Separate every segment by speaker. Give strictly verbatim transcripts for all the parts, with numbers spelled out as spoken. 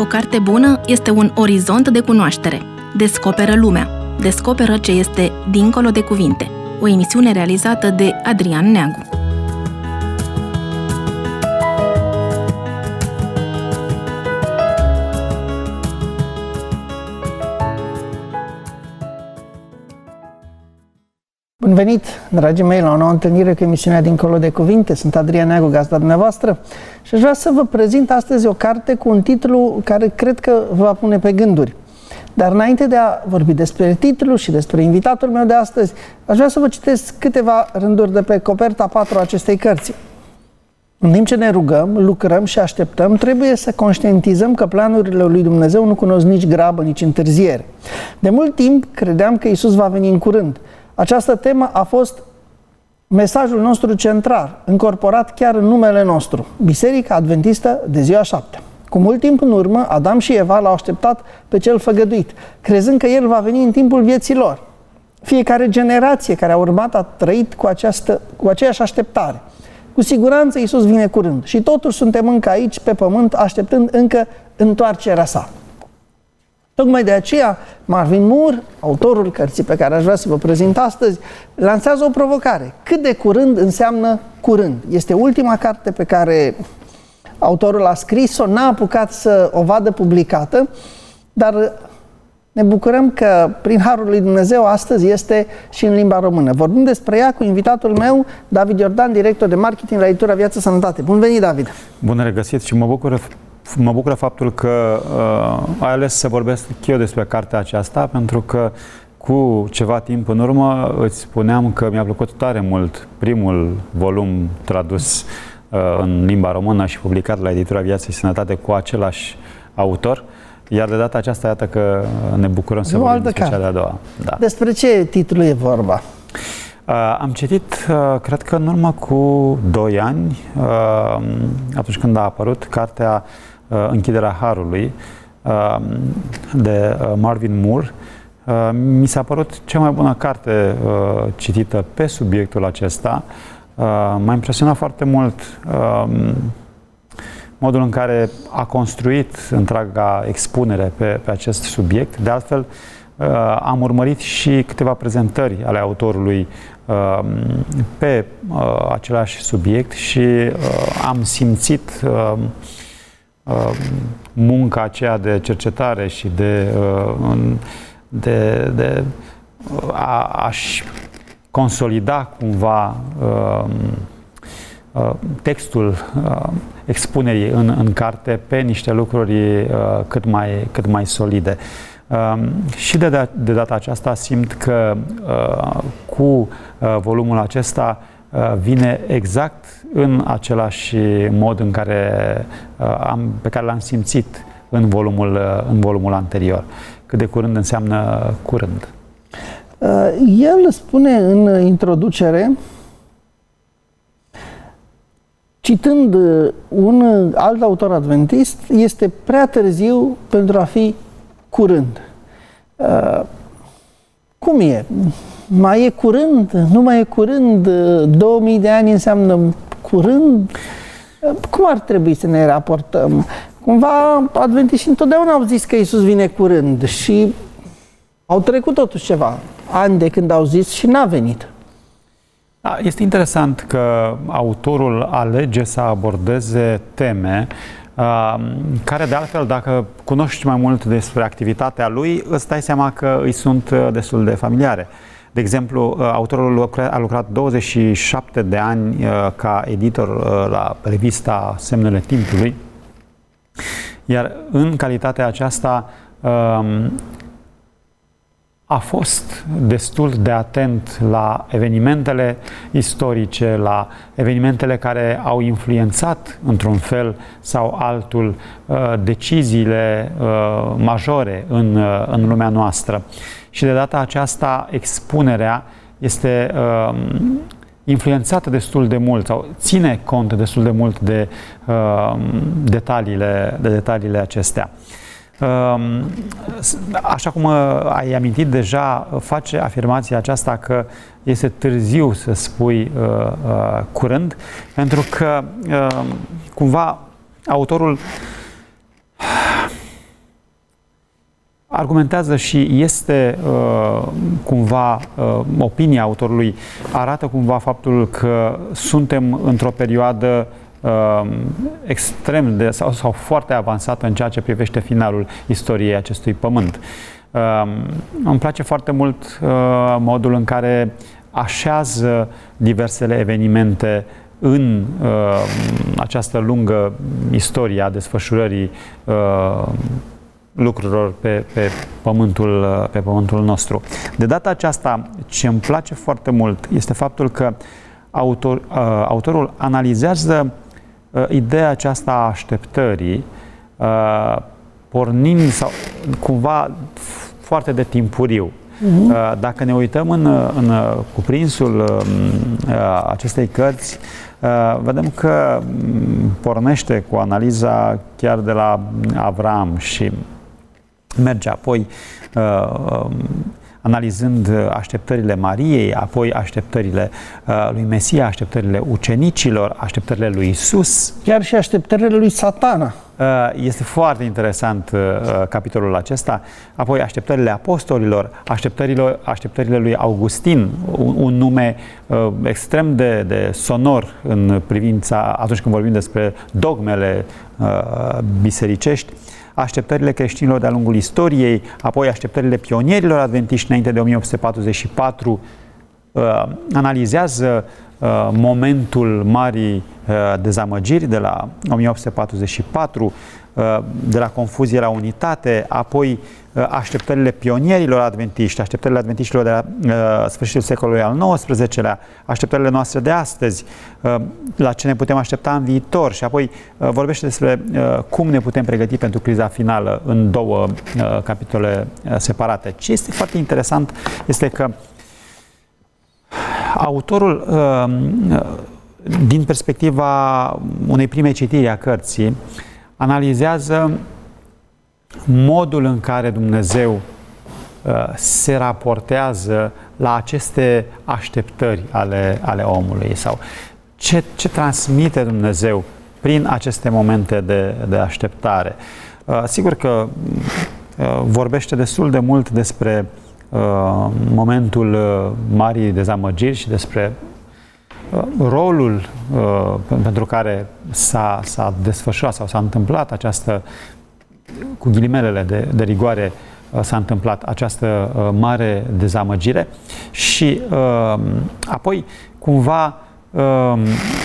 Speaker 1: O carte bună este un orizont de cunoaștere. Descoperă lumea. Descoperă ce este dincolo de cuvinte. O emisiune realizată de Adrian Neagu.
Speaker 2: Bun venit, dragii mei, la o nouă întâlnire cu emisiunea Dincolo de Cuvinte. Sunt Adrian Neagu, gazda dumneavoastră, și aș vrea să vă prezint astăzi o carte cu un titlu care cred că vă va pune pe gânduri. Dar înainte de a vorbi despre titlu și despre invitatul meu de astăzi, aș vrea să vă citesc câteva rânduri de pe coperta patru a acestei cărți. În timp ce ne rugăm, lucrăm și așteptăm, trebuie să conștientizăm că planurile lui Dumnezeu nu cunosc nici grabă, nici întârziere. De mult timp credeam că Iisus va veni în curând. Această temă a fost mesajul nostru central, încorporat chiar în numele nostru, Biserica Adventistă de ziua șaptea. Cu mult timp în urmă, Adam și Eva l-au așteptat pe cel făgăduit, crezând că el va veni în timpul vieții lor. Fiecare generație care a urmat a trăit cu, această, cu aceeași așteptare. Cu siguranță Iisus vine curând și totuși suntem încă aici pe pământ așteptând încă întoarcerea sa. Tocmai de aceea, Marvin Moore, autorul cărții pe care aș vrea să vă prezint astăzi, lansează o provocare. Cât de curând înseamnă curând? Este ultima carte pe care autorul a scris-o, n-a apucat să o vadă publicată, dar ne bucurăm că, prin harul lui Dumnezeu, astăzi este și în limba română. Vorbim despre ea cu invitatul meu, David Iordan, director de marketing la editura Viață Sănătate. Bun venit, David!
Speaker 3: Bun regăsit și mă bucură Mă bucură faptul că uh, ai ales să vorbesc eu despre cartea aceasta, pentru că cu ceva timp în urmă îți spuneam că mi-a plăcut tare mult primul volum tradus uh, în limba română și publicat la editura Viață și Sănătate cu același autor, iar de data aceasta iată că ne bucurăm să vorbim despre cea de-a doua. Da.
Speaker 2: Despre ce titlu e vorba?
Speaker 3: Uh, am citit, uh, cred că în urmă cu doi ani, uh, atunci când a apărut cartea uh, Închiderea Harului uh, de uh, Marvin Moore. Uh, mi s-a părut cea mai bună carte uh, citită pe subiectul acesta. Uh, m-a impresionat foarte mult uh, modul în care a construit întreaga expunere pe, pe acest subiect. De altfel, uh, am urmărit și câteva prezentări ale autorului pe uh, același subiect și uh, am simțit uh, uh, munca aceea de cercetare și de, uh, de, de a, a-și consolida cumva uh, uh, textul uh, expunerii în, în carte pe niște lucruri uh, cât mai, cât mai solide. Uh, și de, de, de data aceasta simt că uh, cu uh, volumul acesta uh, vine exact în același mod în care, uh, am, pe care l-am simțit în volumul, uh, în volumul anterior. Cât de curând înseamnă curând.
Speaker 2: Uh, el spune în introducere, citând un alt autor adventist, este prea târziu pentru a fi curând. Uh, cum e? Mai e curând? Nu mai e curând? două mii de ani înseamnă curând? Uh, cum ar trebui să ne raportăm? Cumva, adventiștii întotdeauna au zis că Iisus vine curând și au trecut totuși ceva ani de când au zis și n-a venit.
Speaker 3: Da, este interesant că autorul alege să abordeze teme Uh, care de altfel, dacă cunoști mai mult despre activitatea lui, îți dai seama că îi sunt destul de familiare. De exemplu, uh, autorul a lucrat douăzeci și șapte de ani uh, ca editor uh, la revista Semnele Timpului, iar în calitatea aceasta uh, a fost destul de atent la evenimentele istorice, la evenimentele care au influențat într-un fel sau altul deciziile majore în, în lumea noastră. Și de data aceasta expunerea este influențată destul de mult sau ține cont destul de mult de detaliile, de detaliile acestea. Așa cum ai amintit deja, face afirmația aceasta că este târziu să spui uh, uh, curând, pentru că uh, cumva autorul argumentează și este uh, cumva uh, opinia autorului, arată cumva faptul că suntem într-o perioadă uh, extrem de sau, sau foarte avansată în ceea ce privește finalul istoriei acestui pământ. Uh, îmi place foarte mult uh, modul în care așează diversele evenimente în uh, această lungă istorie a desfășurării uh, lucrurilor pe, pe, pământul, pe pământul nostru. De data aceasta, ce îmi place foarte mult este faptul că autor, uh, autorul analizează uh, ideea aceasta a așteptării, uh, pornind sau cumva foarte de timpuriu. Uh-huh. Dacă ne uităm în, în cuprinsul uh, acestei cărți, uh, vedem că pornește cu analiza chiar de la Avram și merge apoi uh, analizând așteptările Mariei, apoi așteptările uh, lui Mesia, așteptările ucenicilor, așteptările lui Isus.
Speaker 2: Chiar și așteptările lui Satana.
Speaker 3: Este foarte interesant uh, capitolul acesta. Apoi așteptările apostolilor, așteptările, așteptările lui Augustin, un, un nume uh, extrem de, de sonor în privința, atunci când vorbim despre dogmele uh, bisericești, așteptările creștinilor de-a lungul istoriei, apoi așteptările pionierilor adventiști înainte de o mie opt sute patruzeci și patru, uh, analizează uh, momentul marii uh, dezamăgiri de la o mie opt sute patruzeci și patru, uh, de la confuzie la unitate, apoi uh, așteptările pionierilor adventiști, așteptările adventiștilor de la uh, sfârșitul secolului al nouăsprezecelea, așteptările noastre de astăzi, uh, la ce ne putem aștepta în viitor și apoi uh, vorbește despre uh, cum ne putem pregăti pentru criza finală în două uh, capitole uh, separate. Ce este foarte interesant este că autorul, din perspectiva unei prime citiri a cărții, analizează modul în care Dumnezeu se raportează la aceste așteptări ale, ale omului sau ce, ce transmite Dumnezeu prin aceste momente de, de așteptare. Sigur că vorbește destul de mult despre Uh, momentul uh, marii dezamăgiri și despre uh, rolul uh, pentru care s-a, s-a desfășurat sau s-a întâmplat această, cu ghilimelele de, de rigoare, uh, s-a întâmplat această uh, mare dezamăgire și uh, apoi cumva uh,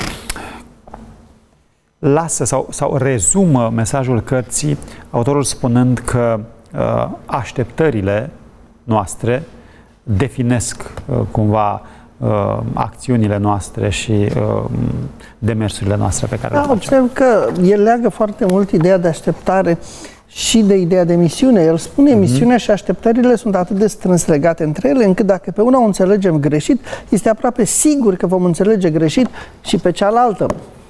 Speaker 3: lasă sau, sau rezumă mesajul cărții, autorul spunând că uh, așteptările noastre definesc uh, cumva uh, acțiunile noastre și uh, demersurile noastre pe care
Speaker 2: da,
Speaker 3: le facem.
Speaker 2: observ că el leagă foarte mult ideea de așteptare și de ideea de misiune. El spune mm-hmm. misiunea și așteptările sunt atât de strâns legate între ele, încât dacă pe una o înțelegem greșit, este aproape sigur că vom înțelege greșit și pe cealaltă.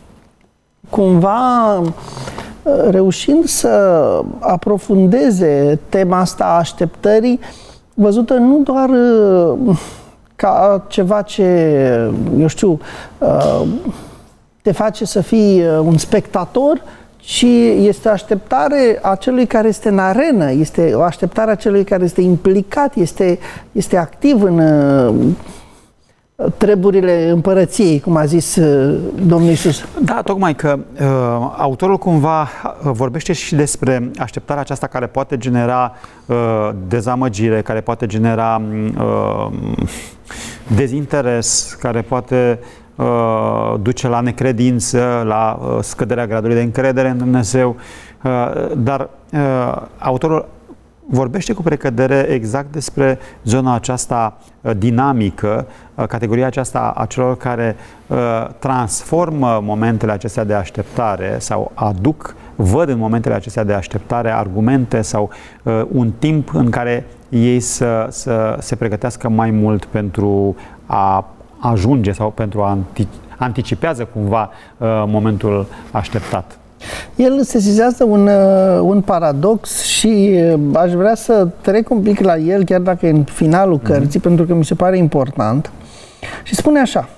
Speaker 2: Cumva reușind să aprofundeze tema asta a așteptării, văzută nu doar uh, ca ceva ce, eu știu, uh, te face să fii uh, un spectator, ci este o așteptare a celui care este în arenă, este o așteptare a celui care este implicat, este, este activ în uh, treburile împărăției, cum a zis uh, Domnul Iisus.
Speaker 3: Da, tocmai că uh, autorul cumva uh, vorbește și despre așteptarea aceasta care poate genera uh, dezamăgire, care poate genera uh, dezinteres, care poate uh, duce la necredință, la uh, scăderea gradului de încredere în Dumnezeu, uh, dar uh, autorul vorbește cu precădere exact despre zona aceasta uh, dinamică, uh, categoria aceasta a celor care uh, transformă momentele acestea de așteptare sau aduc, văd în momentele acestea de așteptare argumente sau uh, un timp în care ei să, să se pregătească mai mult pentru a ajunge sau pentru a antici- anticipează cumva uh, momentul așteptat.
Speaker 2: El sesizează un, un paradox și aș vrea să trec un pic la el, chiar dacă e în finalul cărții, mm-hmm. pentru că mi se pare important. Și spune așa: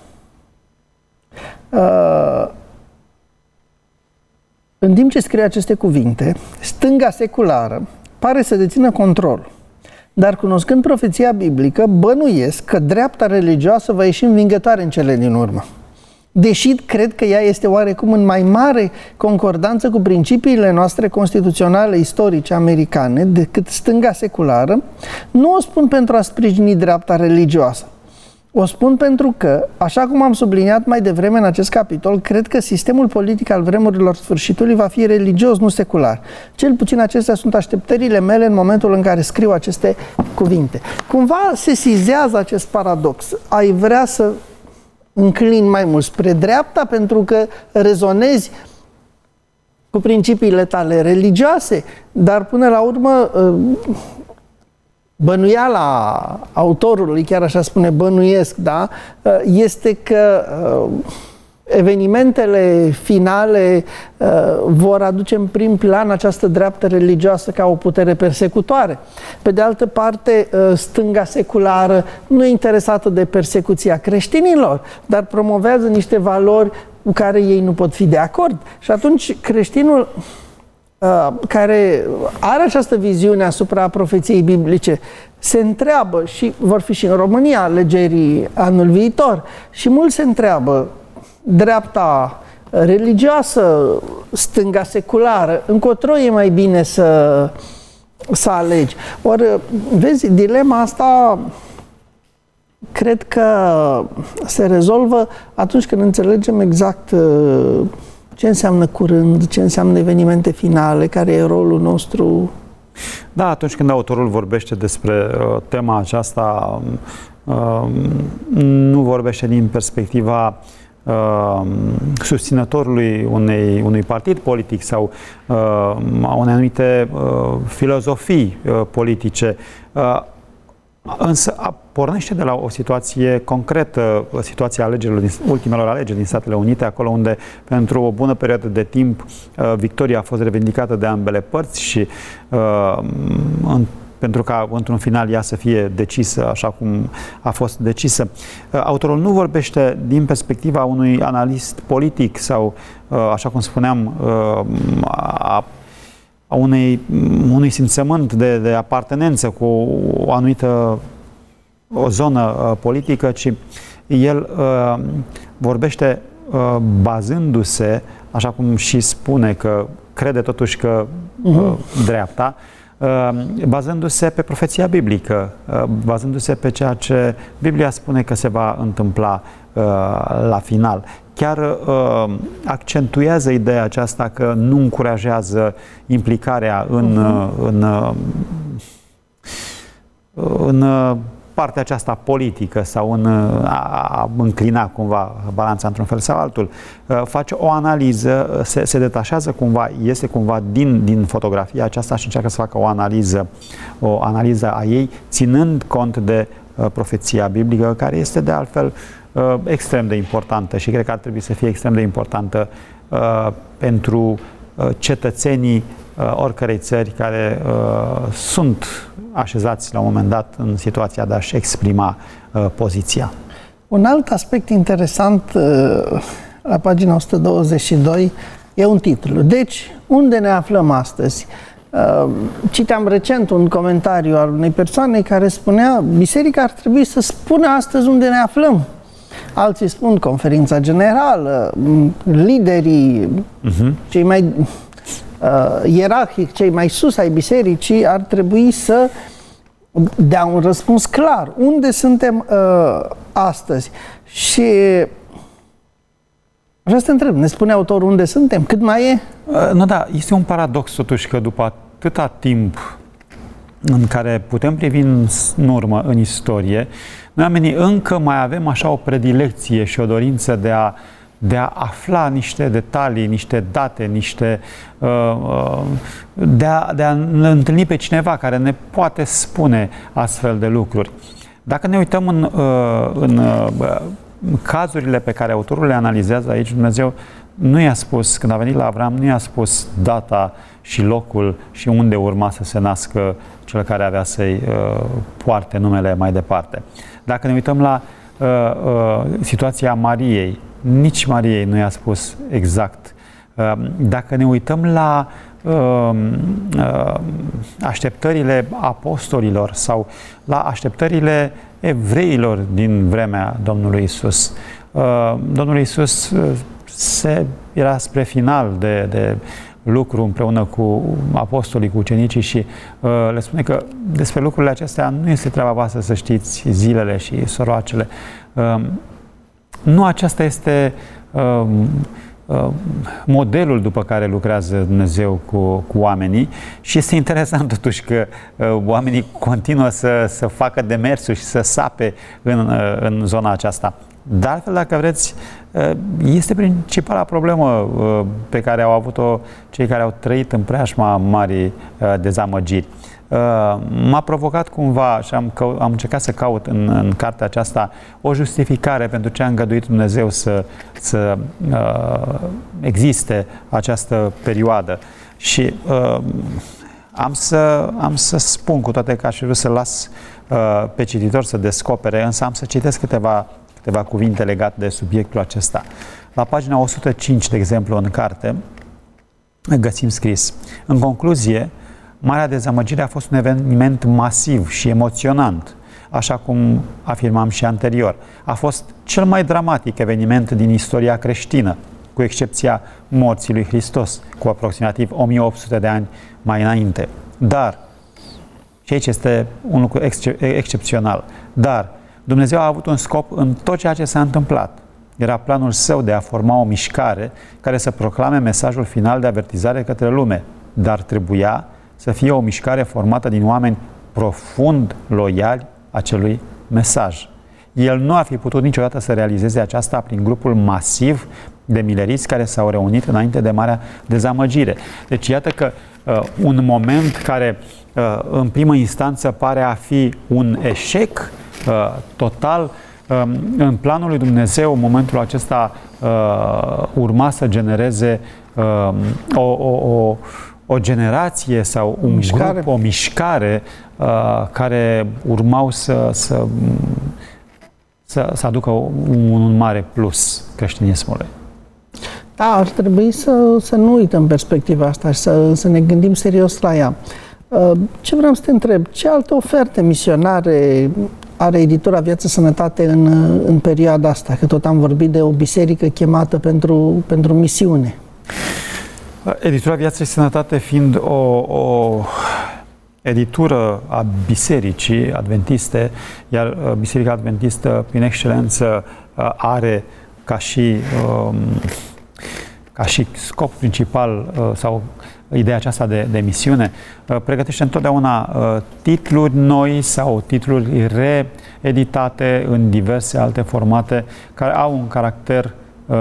Speaker 2: uh, în timp ce scrie aceste cuvinte, stânga seculară pare să dețină control. Dar cunoscând profeția biblică, bănuiesc că dreapta religioasă va ieși învingătoare în cele din urmă. Deși cred că ea este oarecum în mai mare concordanță cu principiile noastre constituționale istorice americane decât stânga seculară, nu o spun pentru a sprijini dreapta religioasă. O spun pentru că, așa cum am subliniat mai devreme în acest capitol, cred că sistemul politic al vremurilor sfârșitului va fi religios, nu secular. Cel puțin acestea sunt așteptările mele în momentul în care scriu aceste cuvinte. Cumva se sizează acest paradox. Ai vrea să înclini mai mult spre dreapta pentru că rezonezi cu principiile tale religioase, dar până la urmă bănuiala autorului, chiar așa spune, bănuiesc, da, este că evenimentele finale vor aduce în prim plan această dreaptă religioasă ca o putere persecutoare. Pe de altă parte, stânga seculară nu e interesată de persecuția creștinilor, dar promovează niște valori cu care ei nu pot fi de acord. Și atunci creștinul care are această viziune asupra profeției biblice se întreabă, și vor fi și în România alegerii anul viitor, și mulți se întreabă, dreapta religioasă, stânga seculară, încotro e mai bine să, să alegi. Ori, vezi, dilema asta cred că se rezolvă atunci când înțelegem exact ce înseamnă curând, ce înseamnă evenimente finale, care e rolul nostru.
Speaker 3: Da, atunci când autorul vorbește despre uh, tema aceasta, uh, nu vorbește din perspectiva uh, susținătorului unei, unui partid politic sau uh, a unei anumite uh, filozofii uh, politice, uh, însă pornește de la o situație concretă, situația alegerilor din, ultimelor alegeri din Statele Unite, acolo unde pentru o bună perioadă de timp victoria a fost revendicată de ambele părți și uh, în, pentru ca într-un final ea să fie decisă așa cum a fost decisă. Autorul nu vorbește din perspectiva unui analist politic sau, uh, așa cum spuneam, uh, a a unei, unui simțământ de, de apartenență cu o anumită o zonă uh, politică, ci el uh, vorbește uh, bazându-se, așa cum și spune că crede totuși că uh, uh-huh. dreapta, uh, bazându-se pe profeția biblică, uh, bazându-se pe ceea ce Biblia spune că se va întâmpla uh, la final. Chiar uh, accentuează ideea aceasta că nu încurajează implicarea în, uh-huh. în, uh, în uh, partea aceasta politică sau în uh, a înclina cumva balanța într-un fel sau altul. Uh, face o analiză, se, se detașează cumva, este cumva din, din fotografia aceasta și încearcă să facă o analiză, o analiză a ei, ținând cont de uh, profeția biblică, care este de altfel Uh, extrem de importantă și cred că ar trebui să fie extrem de importantă uh, pentru uh, cetățenii uh, oricărei țări care uh, sunt așezați la un moment dat în situația de a-și exprima uh, poziția.
Speaker 2: Un alt aspect interesant uh, la pagina o sută douăzeci și doi e un titlu. Deci, unde ne aflăm astăzi? Uh, citeam recent un comentariu al unei persoane care spunea: biserica ar trebui să spună astăzi unde ne aflăm. Alții spun conferința generală, liderii, uh-huh. cei mai uh, ierarhici, cei mai sus ai bisericii ar trebui să dea un răspuns clar. Unde suntem uh, astăzi? Și vreau să te întreb, ne spune autorul unde suntem? Cât mai e?
Speaker 3: Uh, nu, da, este un paradox totuși că după atâta timp în care putem privi în urmă în istorie, noi oamenii încă mai avem așa o predilecție și o dorință de a, de a afla niște detalii, niște date, niște, uh, de, a, de a întâlni pe cineva care ne poate spune astfel de lucruri. Dacă ne uităm în, uh, în uh, cazurile pe care autorul le analizează aici, Dumnezeu nu i-a spus, când a venit la Avram, nu i-a spus data și locul și unde urma să se nască cel care avea să-i uh, poarte numele mai departe. Dacă ne uităm la uh, uh, situația Mariei, nici Mariei nu i-a spus exact Dacă ne uităm la așteptările apostolilor sau la așteptările evreilor din vremea Domnului Isus, Domnul Isus se, era spre final de, de lucru împreună cu apostolii, cu ucenicii și uh, le spune că despre lucrurile acestea nu este treaba voastră să știți zilele și soroacele. Uh, nu aceasta este uh, uh, modelul după care lucrează Dumnezeu cu, cu oamenii și este interesant totuși că uh, oamenii continuă să, să facă demersuri și să sape în, uh, în zona aceasta. Dar altfel, dacă vreți, este principala problemă pe care au avut-o cei care au trăit în preajma marii dezamăgiri. M-a provocat cumva și am, cău- am încercat să caut în, în cartea aceasta o justificare pentru ce a îngăduit Dumnezeu să, să uh, existe această perioadă. Și uh, am, să, am să spun, cu toate că aș vrea să las uh, pe cititor să descopere, însă am să citesc câteva câteva cuvinte legate de subiectul acesta. La pagina o sută cinci, de exemplu, în carte, găsim scris: în concluzie, Marea Dezamăgire a fost un eveniment masiv și emoționant, așa cum afirmam și anterior. A fost cel mai dramatic eveniment din istoria creștină, cu excepția morții lui Hristos, cu aproximativ o mie opt sute de ani mai înainte. Dar, și aici este un lucru excep- excepțional, dar Dumnezeu a avut un scop în tot ceea ce s-a întâmplat. Era planul său de a forma o mișcare care să proclame mesajul final de avertizare către lume, dar trebuia să fie o mișcare formată din oameni profund loiali acelui mesaj. El nu ar fi putut niciodată să realizeze aceasta prin grupul masiv de mileriți care s-au reunit înainte de Marea Dezamăgire. Deci iată că uh, un moment care uh, în primă instanță pare a fi un eșec uh, total, uh, în planul lui Dumnezeu, în momentul acesta uh, urma să genereze uh, o, o, o, o generație sau un
Speaker 2: mișcare.
Speaker 3: grup, o mișcare uh, care urmau să, să, să, să aducă un, un mare plus creștinismului.
Speaker 2: Da, ar trebui să, să nu uităm perspectiva asta și să, să ne gândim serios la ea. Ce vreau să te întreb, ce alte oferte misionare are editura Viață Sănătate în, în perioada asta? Că tot am vorbit de o biserică chemată pentru, pentru misiune.
Speaker 3: Editura Viață și Sănătate fiind o, o editură a Bisericii Adventiste, iar Biserica Adventistă, prin excelență, are ca și, ca și scop principal sau ideea aceasta de, de misiune, pregătește întotdeauna titluri noi sau titluri reeditate în diverse alte formate care au un caracter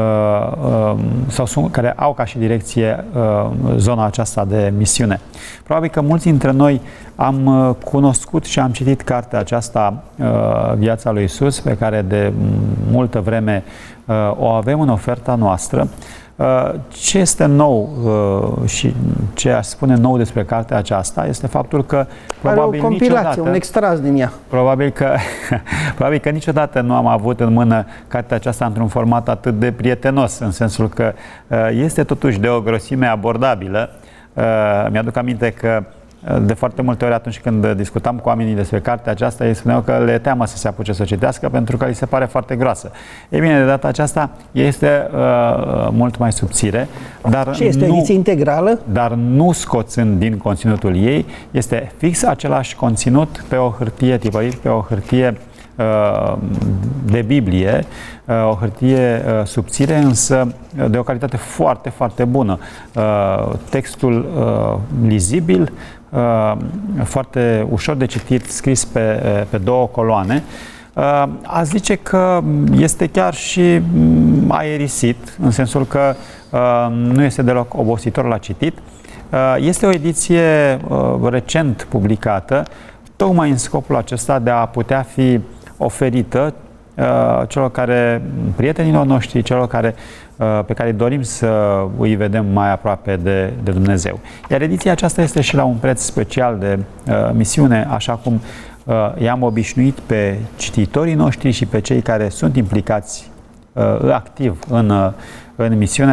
Speaker 3: sau sunt, care au ca și direcție zona aceasta de misiune. Probabil că mulți dintre noi am cunoscut și am citit cartea aceasta, Viața lui Iisus, pe care de multă vreme o avem în oferta noastră. Ce este nou și ce aș spune nou despre cartea aceasta este faptul că probabil
Speaker 2: are o compilație,
Speaker 3: niciodată,
Speaker 2: un extras din ea.
Speaker 3: Probabil că, probabil că niciodată nu am avut în mână cartea aceasta într-un format atât de prietenos, în sensul că este totuși de o grosime abordabilă. Mi-aduc aminte că de foarte multe ori atunci când discutam cu oamenii despre cartea aceasta, ei spuneau că le teamă să se apuce să o citească pentru că li se pare foarte groasă. Ei bine, de data aceasta este uh, mult mai subțire, dar
Speaker 2: și este
Speaker 3: nu,
Speaker 2: o ediție integrală?
Speaker 3: Dar nu scoțând din conținutul ei, este fix același conținut pe o hârtie tipărit, pe o hârtie uh, de Biblie, uh, o hârtie uh, subțire, însă de o calitate foarte, foarte bună. Uh, textul uh, lizibil, Uh, foarte ușor de citit, scris pe, pe două coloane. Uh, a zice că este chiar și aerisit, în sensul că uh, nu este deloc obositor la citit. Uh, este o ediție uh, recent publicată, tocmai în scopul acesta de a putea fi oferită uh, celor care, prietenilor noștri, celor care pe care dorim să îi vedem mai aproape de, de Dumnezeu. Iar ediția aceasta este și la un preț special de uh, misiune, așa cum uh, i-am obișnuit pe cititorii noștri și pe cei care sunt implicați uh, activ în, uh, în misiune.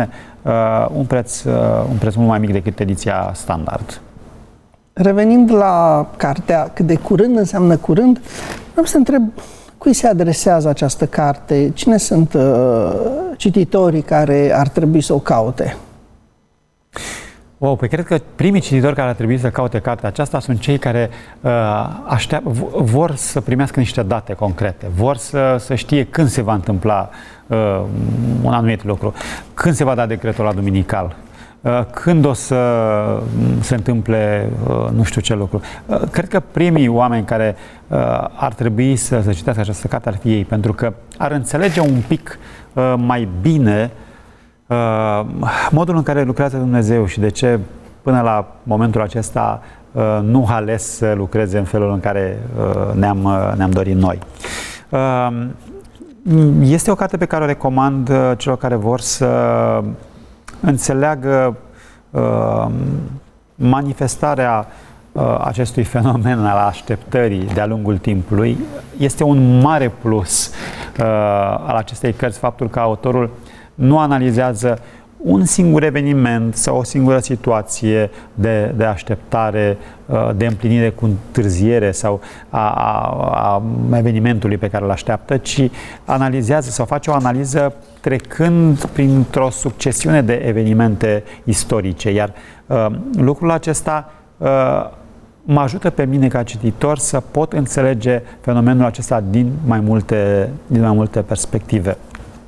Speaker 3: un preț, un preț mult mai mic decât ediția standard.
Speaker 2: Revenind la cartea Cât de curând înseamnă curând, vreau să întreb cui se adresează această carte, cine sunt uh, cititorii care ar trebui să o caute?
Speaker 3: Wow, păi cred că primii cititori care ar trebui să caute cartea aceasta sunt cei care uh, aștept, vor să primească niște date concrete, vor să, să știe când se va întâmpla uh, un anumit lucru, când se va da decretul la duminical, uh, când o să se întâmple uh, nu știu ce lucru. Uh, cred că primii oameni care uh, ar trebui să, să citească această carte ar fi ei, pentru că ar înțelege un pic uh, mai bine Uh, modul în care lucrează Dumnezeu și de ce până la momentul acesta uh, nu a ales să lucreze în felul în care uh, ne-am, uh, ne-am dorit noi. Uh, este o carte pe care o recomand uh, celor care vor să înțeleagă uh, manifestarea uh, acestui fenomen al așteptării de-a lungul timpului. Este un mare plus uh, al acestei cărți faptul că autorul nu analizează un singur eveniment sau o singură situație de, de așteptare, de împlinire cu întârziere sau a, a, a evenimentului pe care îl așteaptă, ci analizează sau face o analiză trecând printr-o succesiune de evenimente istorice. Iar uh, lucrul acesta uh, mă ajută pe mine ca cititor să pot înțelege fenomenul acesta din mai multe, din mai multe perspective.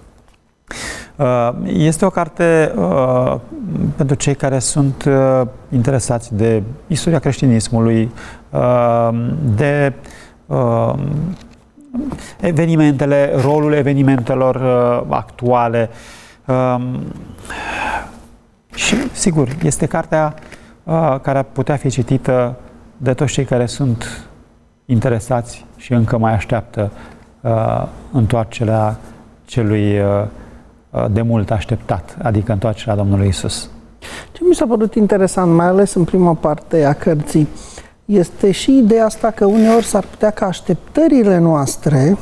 Speaker 3: Este o carte uh, pentru cei care sunt uh, interesați de istoria creștinismului, uh, de uh, evenimentele, rolul evenimentelor uh, actuale. Uh, și, sigur, este cartea uh, care ar putea fi citită de toți cei care sunt interesați și încă mai așteaptă uh, întoarcerea celui uh, de mult așteptat, adică întoarcerea Domnului Iisus.
Speaker 2: Ce mi s-a părut interesant, mai ales în prima parte a cărții, este și ideea asta că uneori s-ar putea ca așteptările noastre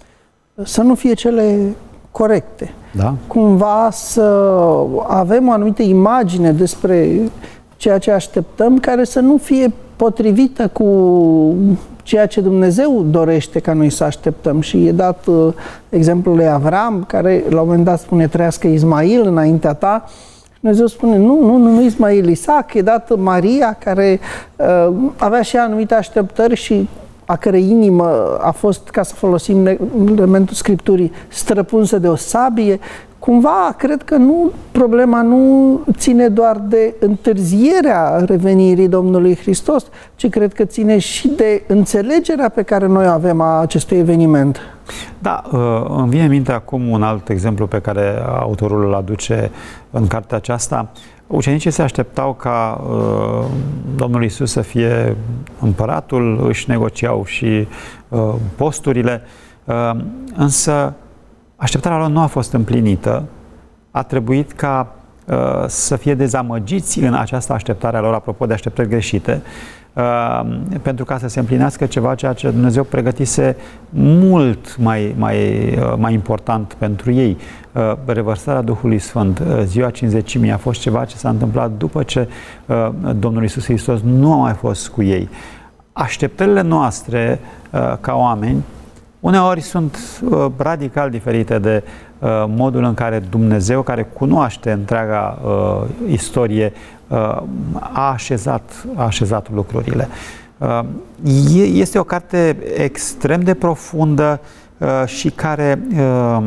Speaker 2: să nu fie cele corecte.
Speaker 3: Da?
Speaker 2: Cumva să avem o anumită imagine despre ceea ce așteptăm care să nu fie potrivită cu ceea ce Dumnezeu dorește ca noi să așteptăm. Și e dat uh, exemplul lui Avram, care la un moment dat spune trăiască Ismail înaintea ta. Și Dumnezeu spune nu, nu, nu, nu Ismail, Isaac. E dat Maria, care uh, avea și ea anumite așteptări și a cărei inimă a fost, ca să folosim elementul Scripturii, străpunsă de o sabie. Cumva, cred că nu, problema nu ține doar de întârzierea revenirii Domnului Hristos, ci cred că ține și de înțelegerea pe care noi avem a acestui eveniment.
Speaker 3: Da, îmi vine în minte acum un alt exemplu pe care autorul îl aduce în cartea aceasta. Ucenicii se așteptau ca uh, Domnul Iisus să fie împăratul, își negociau și uh, posturile, uh, însă așteptarea lor nu a fost împlinită. A trebuit ca uh, să fie dezamăgiți în această așteptare a lor, apropo de așteptări greșite, uh, pentru ca să se împlinească ceva ceea ce Dumnezeu pregătise mult mai, mai, uh, mai important pentru ei. Uh, revărsarea Duhului Sfânt, uh, ziua Cincizecimii a fost ceva ce s-a întâmplat după ce uh, Domnul Iisus Hristos nu a mai fost cu ei. Așteptările noastre uh, ca oameni uneori sunt uh, radical diferite de uh, modul în care Dumnezeu, care cunoaște întreaga uh, istorie, uh, a, așezat, a așezat lucrurile. Uh, este o carte extrem de profundă uh, și care uh,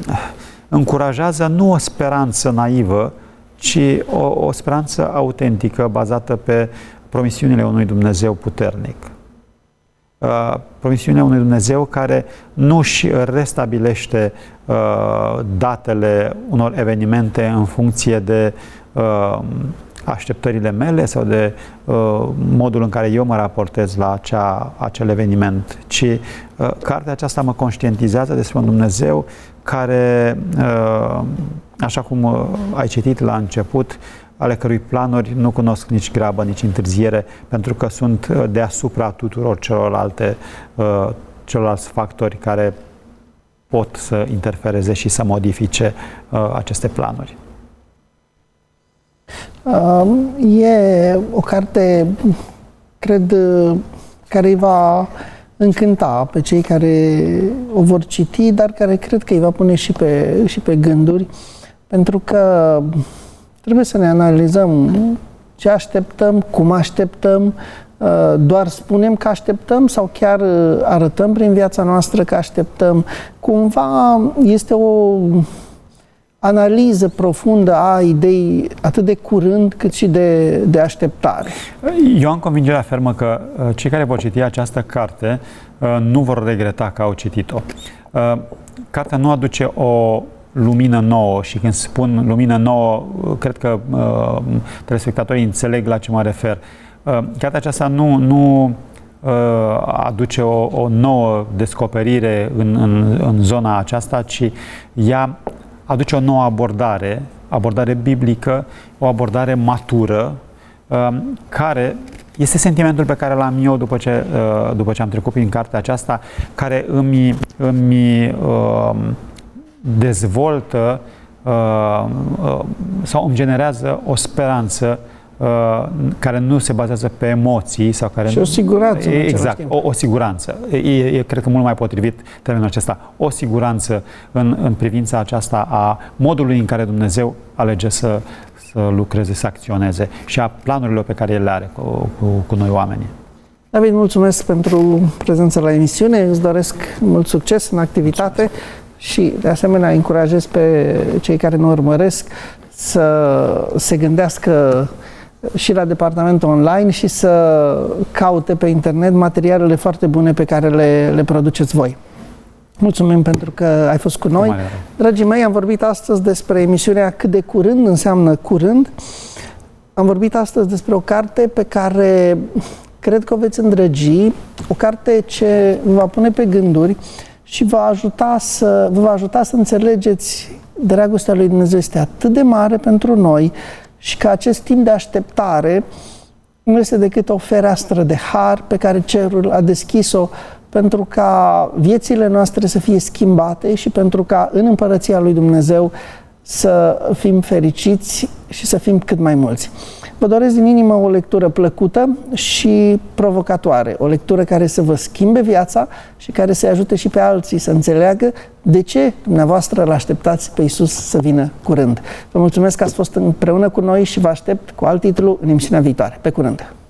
Speaker 3: încurajează nu o speranță naivă, ci o, o speranță autentică, bazată pe promisiunile unui Dumnezeu puternic. Uh, promisiunea unui Dumnezeu care nu își restabilește uh, datele unor evenimente în funcție de uh, așteptările mele sau de uh, modul în care eu mă raportez la acea, acel eveniment, ci uh, cartea aceasta mă conștientizează despre un Dumnezeu care, uh, așa cum uh, ai citit la început, ale cărui planuri nu cunosc nici grabă, nici întârziere, pentru că sunt deasupra tuturor celorlalte, uh, celorlalți factori care pot să interfereze și să modifice uh, aceste planuri.
Speaker 2: E o carte, cred, care îi va încânta pe cei care o vor citi, dar care cred că îi va pune și pe, și pe gânduri, pentru că trebuie să ne analizăm ce așteptăm, cum așteptăm, doar spunem că așteptăm sau chiar arătăm prin viața noastră că așteptăm. Cumva este o analiză profundă a ideii atât de curând cât și de, de așteptare.
Speaker 3: Eu am convingerea fermă că cei care vor citi această carte nu vor regreta că au citit-o. Cartea nu aduce o lumină nouă și când spun lumină nouă, cred că telespectatorii înțeleg la ce mă refer. Cartea aceasta nu, nu aduce o, o nouă descoperire în, în, în zona aceasta, ci ea aduce o nouă abordare, abordare biblică, o abordare matură, care este sentimentul pe care l-am eu după ce, după ce am trecut prin cartea aceasta, care îmi, îmi dezvoltă sau îmi generează o speranță care nu se bazează pe emoții sau care
Speaker 2: și o siguranță.
Speaker 3: Exact, o, o siguranță. E, e, cred că mult mai potrivit termenul acesta. O siguranță în, în privința aceasta a modului în care Dumnezeu alege să, să lucreze, să acționeze și a planurilor pe care El le are cu, cu, cu noi oamenii.
Speaker 2: David, mulțumesc pentru prezența la emisiune, îți doresc mult succes în activitate și de asemenea încurajez pe cei care ne urmăresc să se gândească și la departamentul online și să caute pe internet materialele foarte bune pe care le, le produceți voi. Mulțumim pentru că ai fost cu noi. Dragii mei, am vorbit astăzi despre emisiunea Cât de curând înseamnă curând. Am vorbit astăzi despre o carte pe care cred că o veți îndrăgi, o carte ce vă va pune pe gânduri și va ajuta să, vă va ajuta să înțelegeți dragostea lui Dumnezeu este atât de mare pentru noi și că acest timp de așteptare nu este decât o fereastră de har pe care cerul a deschis-o pentru ca viețile noastre să fie schimbate și pentru ca în împărăția lui Dumnezeu să fim fericiți și să fim cât mai mulți. Vă doresc din inimă o lectură plăcută și provocatoare, o lectură care să vă schimbe viața și care să-i ajute și pe alții să înțeleagă de ce dumneavoastră îl așteptați pe Iisus să vină curând. Vă mulțumesc că ați fost împreună cu noi și vă aștept cu alt titlu în emisiunea viitoare. Pe curând!